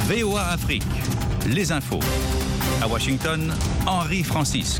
VOA Afrique, les infos. À Washington, Henri Francisque.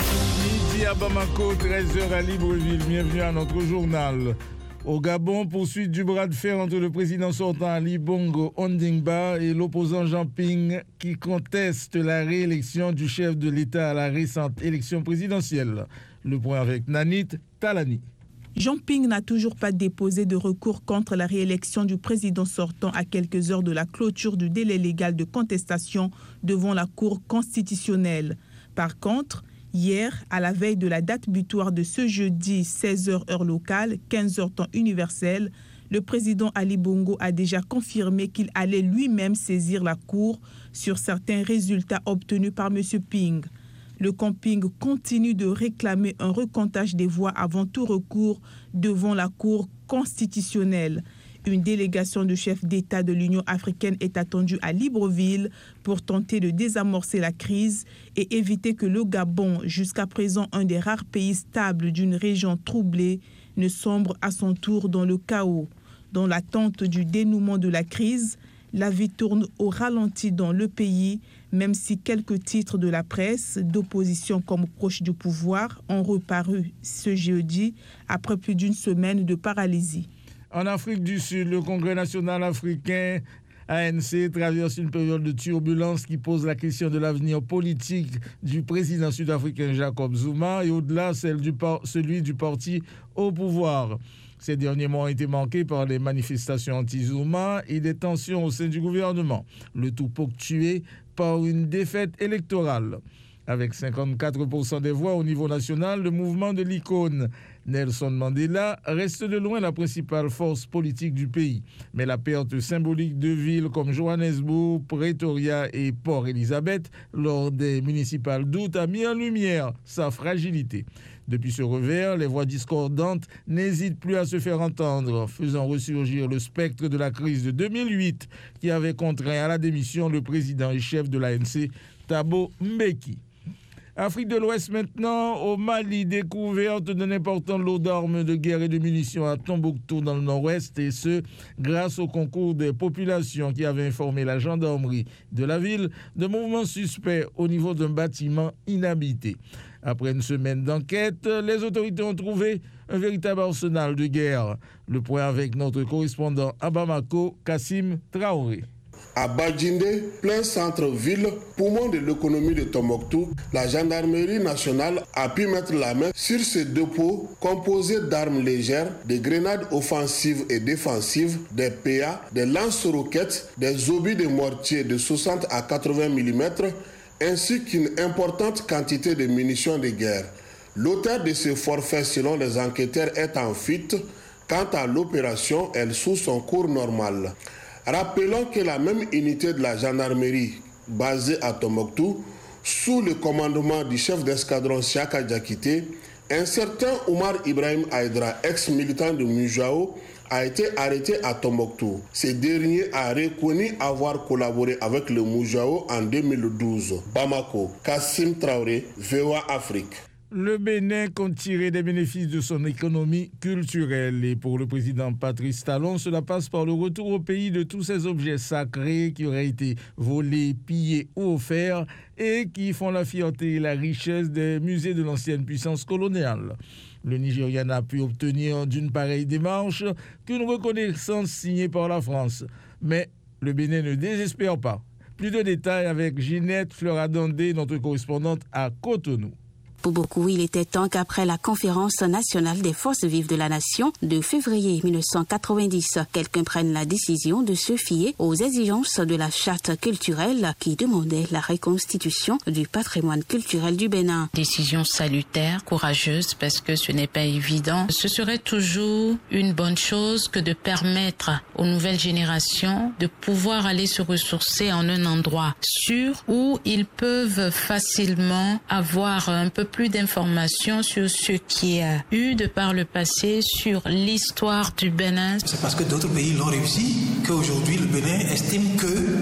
Midi à Bamako, 13h à Libreville. Bienvenue à notre journal. Au Gabon, poursuite du bras de fer entre le président sortant Ali Bongo Ondimba et l'opposant Jean Ping qui conteste la réélection du chef de l'État à la récente élection présidentielle. Le point avec Nanit Talani. Jean Ping n'a toujours pas déposé de recours contre la réélection du président sortant à quelques heures de la clôture du délai légal de contestation devant la Cour constitutionnelle. Par contre, hier, à la veille de la date butoir de ce jeudi 16h heure locale, 15h temps universel, le président Ali Bongo a déjà confirmé qu'il allait lui-même saisir la Cour sur certains résultats obtenus par M. Ping. Le camping continue de réclamer un recomptage des voix avant tout recours devant la Cour constitutionnelle. Une délégation de chefs d'État de l'Union africaine est attendue à Libreville pour tenter de désamorcer la crise et éviter que le Gabon, jusqu'à présent un des rares pays stables d'une région troublée, ne sombre à son tour dans le chaos. Dans l'attente du dénouement de la crise, la vie tourne au ralenti dans le pays, même si quelques titres de la presse, d'opposition comme proches du pouvoir, ont reparu ce jeudi après plus d'une semaine de paralysie. En Afrique du Sud, le Congrès national africain, ANC, traverse une période de turbulence qui pose la question de l'avenir politique du président sud-africain Jacob Zuma et au-delà celui du parti au pouvoir. Ces derniers mois ont été marqués par les manifestations anti-Zuma et des tensions au sein du gouvernement, le tout ponctué par une défaite électorale. Avec 54% des voix au niveau national, le mouvement de l'icône Nelson Mandela reste de loin la principale force politique du pays. Mais la perte symbolique de villes comme Johannesburg, Pretoria et Port Elizabeth lors des municipales d'août a mis en lumière sa fragilité. Depuis ce revers, les voix discordantes n'hésitent plus à se faire entendre, faisant ressurgir le spectre de la crise de 2008 qui avait contraint à la démission le président et chef de l'ANC, Thabo Mbeki. Afrique de l'Ouest maintenant, au Mali, découverte d'un important lot d'armes de guerre et de munitions à Tombouctou dans le nord-ouest, et ce, grâce au concours des populations qui avaient informé la gendarmerie de la ville de mouvements suspects au niveau d'un bâtiment inhabité. Après une semaine d'enquête, les autorités ont trouvé un véritable arsenal de guerre. Le point avec notre correspondant à Bamako, Kassim Traoré. À Badjinde, plein centre-ville, poumon de l'économie de Tombouctou, la gendarmerie nationale a pu mettre la main sur ce dépôt composé d'armes légères, de grenades offensives et défensives, des PA, des lance-roquettes, des obus de mortier de 60 à 80 mm, ainsi qu'une importante quantité de munitions de guerre. L'auteur de ce forfait, selon les enquêteurs, est en fuite. Quant à l'opération, elle suit son cours normal. Rappelons que la même unité de la gendarmerie basée à Tombouctou, sous le commandement du chef d'escadron Siaka Diakité, un certain Oumar Ibrahim Aïdra, ex-militant de Mujao, a été arrêté à Tombouctou. Ce dernier a reconnu avoir collaboré avec le Mujao en 2012. Bamako, Kassim Traoré, VOA Afrique. Le Bénin compte tirer des bénéfices de son économie culturelle et pour le président Patrice Talon, cela passe par le retour au pays de tous ces objets sacrés qui auraient été volés, pillés ou offerts et qui font la fierté et la richesse des musées de l'ancienne puissance coloniale. Le Nigeria n'a pu obtenir d'une pareille démarche qu'une reconnaissance signée par la France. Mais le Bénin ne désespère pas. Plus de détails avec Ginette Fleuradandé, notre correspondante à Cotonou. Pour beaucoup, il était temps qu'après la conférence nationale des forces vives de la nation de février 1990, quelqu'un prenne la décision de se fier aux exigences de la charte culturelle qui demandait la reconstitution du patrimoine culturel du Bénin. Décision salutaire, courageuse, parce que ce n'est pas évident. Ce serait toujours une bonne chose que de permettre aux nouvelles générations de pouvoir aller se ressourcer en un endroit sûr où ils peuvent facilement avoir un peu plus d'informations sur ce qui a eu de par le passé, sur l'histoire du Bénin. C'est parce que d'autres pays l'ont réussi qu'aujourd'hui le Bénin estime que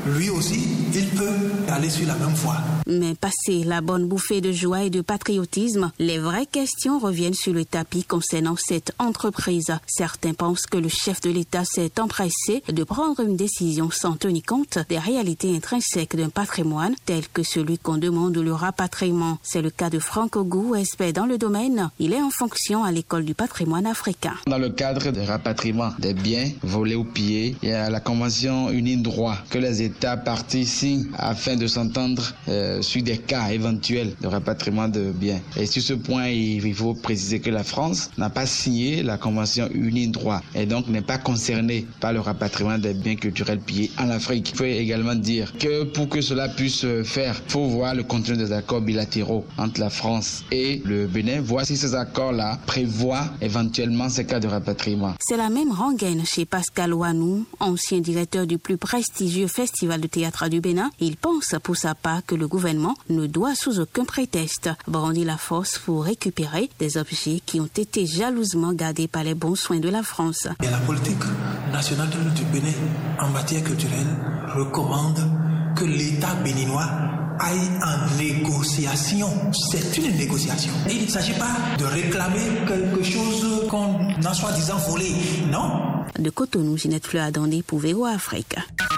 lui aussi, il peut aller sur la même voie. Mais passé la bonne bouffée de joie et de patriotisme, les vraies questions reviennent sur le tapis concernant cette entreprise. Certains pensent que le chef de l'État s'est empressé de prendre une décision sans tenir compte des réalités intrinsèques d'un patrimoine tel que celui qu'on demande le rapatriement. C'est le cas de Franck Ogou, expert dans le domaine. Il est en fonction à l'école du patrimoine africain. Dans le cadre du rapatriement des biens volés ou pillés, il y a la Convention unie de droit que les États partis signent afin de s'entendre sur des cas éventuels de rapatriement de biens. Et sur ce point, il faut préciser que la France n'a pas signé la Convention unie de droit et donc n'est pas concernée par le rapatriement des biens culturels pillés en Afrique. Il faut également dire que pour que cela puisse se faire, il faut voir le contenu des accords bilatéraux entre la France et le Bénin. Voir si ces accords-là prévoient éventuellement ces cas de rapatriement. C'est la même rengaine chez Pascal Ouanou, ancien directeur du plus prestigieux festival de théâtre du Bénin. Il pense pour sa part que le gouvernement ne doit sous aucun prétexte brandir la force pour récupérer des objets qui ont été jalousement gardés par les bons soins de la France. Et la politique nationale du Bénin en matière culturelle recommande que l'État béninois aille en négociation. C'est une négociation. Il ne s'agit pas de réclamer quelque chose qu'on a soi-disant volé, non? De Cotonou, Ginette Fleur-Adandé pour VOA Afrique.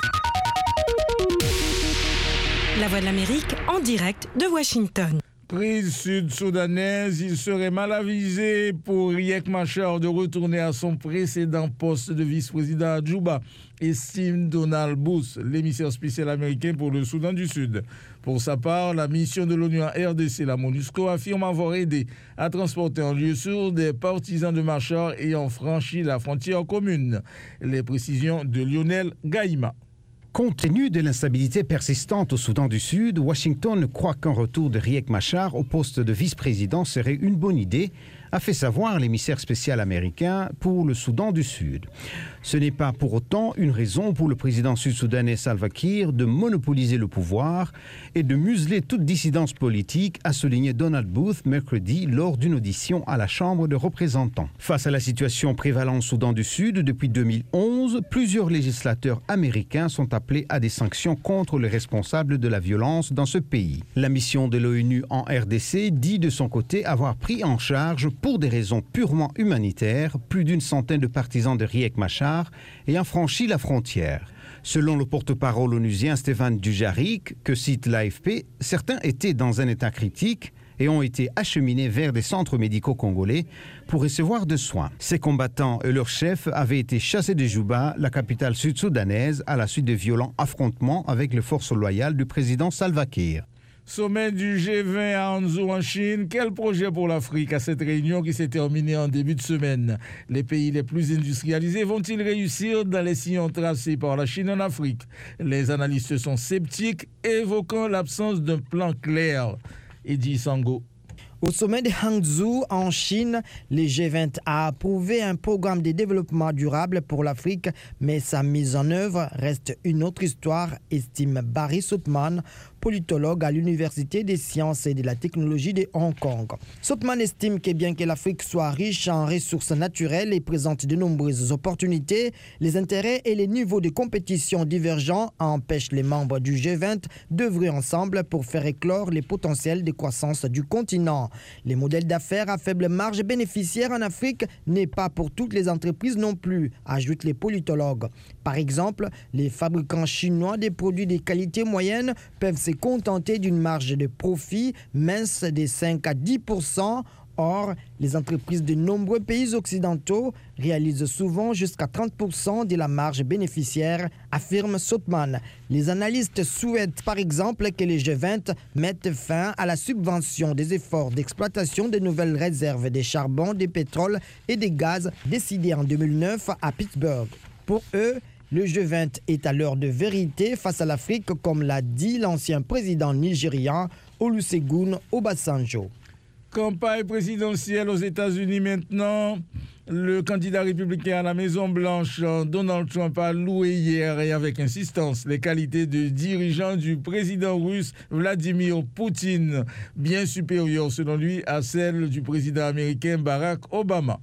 La Voix de l'Amérique en direct de Washington. Prise sud-soudanaise, il serait mal avisé pour Riek Machar de retourner à son précédent poste de vice-président à Djouba, estime Donald Booth, l'émissaire spécial américain pour le Soudan du Sud. Pour sa part, la mission de l'ONU en RDC, la MONUSCO, affirme avoir aidé à transporter en lieu sûr des partisans de Machar ayant franchi la frontière commune. Les précisions de Lionel Gaïma. Compte tenu de l'instabilité persistante au Soudan du Sud, Washington croit qu'un retour de Riek Machar au poste de vice-président serait une bonne idée, a fait savoir l'émissaire spécial américain pour le Soudan du Sud. Ce n'est pas pour autant une raison pour le président sud-soudanais Salva Kiir de monopoliser le pouvoir et de museler toute dissidence politique, a souligné Donald Booth mercredi lors d'une audition à la Chambre de représentants. Face à la situation prévalente au Soudan du Sud depuis 2011, plusieurs législateurs américains sont appelés à des sanctions contre les responsables de la violence dans ce pays. La mission de l'ONU en RDC dit de son côté avoir pris en charge pour des raisons purement humanitaires plus d'une centaine de partisans de Riek Machar ayant franchi la frontière. Selon le porte-parole onusien Stéphane Dujarric, que cite l'AFP, certains étaient dans un état critique et ont été acheminés vers des centres médicaux congolais pour recevoir des soins. Ces combattants et leurs chefs avaient été chassés de Djouba, la capitale sud-soudanaise, à la suite de violents affrontements avec les forces loyales du président Salva Kiir. Sommet du G20 à Hangzhou en Chine. Quel projet pour l'Afrique à cette réunion qui s'est terminée en début de semaine? Les pays les plus industrialisés vont-ils réussir dans les sillons tracés par la Chine en Afrique? Les analystes sont sceptiques, évoquant l'absence d'un plan clair. Eddy Sango. Au sommet de Hangzhou, en Chine, le G20 a approuvé un programme de développement durable pour l'Afrique, mais sa mise en œuvre reste une autre histoire, estime Barry Soopman, politologue à l'Université des sciences et de la technologie de Hong Kong. Soopman estime que bien que l'Afrique soit riche en ressources naturelles et présente de nombreuses opportunités, les intérêts et les niveaux de compétition divergents empêchent les membres du G20 d'œuvrer ensemble pour faire éclore les potentiels de croissance du continent. Les modèles d'affaires à faible marge bénéficiaire en Afrique n'est pas pour toutes les entreprises non plus, ajoutent les politologues. Par exemple, les fabricants chinois des produits de qualité moyenne peuvent se contenter d'une marge de profit mince de 5 à 10%. Or, les entreprises de nombreux pays occidentaux réalisent souvent jusqu'à 30% de la marge bénéficiaire, affirme Soopman. Les analystes souhaitent par exemple que les G20 mettent fin à la subvention des efforts d'exploitation de nouvelles réserves de charbon, de pétrole et de gaz décidées en 2009 à Pittsburgh. Pour eux, le G20 est à l'heure de vérité face à l'Afrique, comme l'a dit l'ancien président nigérian Olusegun Obasanjo. Campagne présidentielle aux États-Unis maintenant. Le candidat républicain à la Maison-Blanche, Donald Trump, a loué hier et avec insistance les qualités de dirigeant du président russe Vladimir Poutine, bien supérieures selon lui à celles du président américain Barack Obama.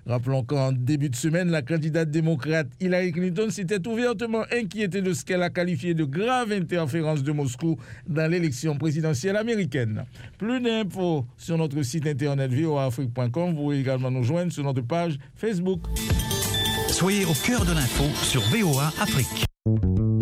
Rappelons qu'en début de semaine, la candidate démocrate Hillary Clinton s'était ouvertement inquiétée de ce qu'elle a qualifié de grave interférence de Moscou dans l'élection présidentielle américaine. Plus d'infos sur notre site internet voaafrique.com. Vous pouvez également nous joindre sur notre page Facebook. Soyez au cœur de l'info sur VOA Afrique.